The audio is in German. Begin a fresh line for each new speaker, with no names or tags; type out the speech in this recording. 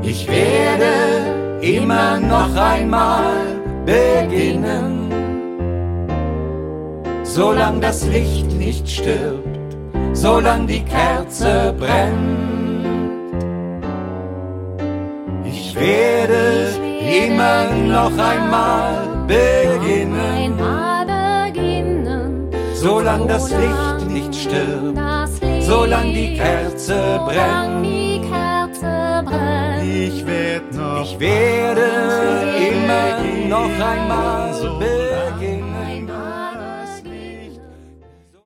Ich werde immer noch einmal beginnen, solang das Licht nicht stirbt, solang die Kerze brennt. Ich werde immer noch einmal beginnen, solang das Licht nicht stirbt, solang die Kerze brennt. Ich werde immer noch einmal beginnen.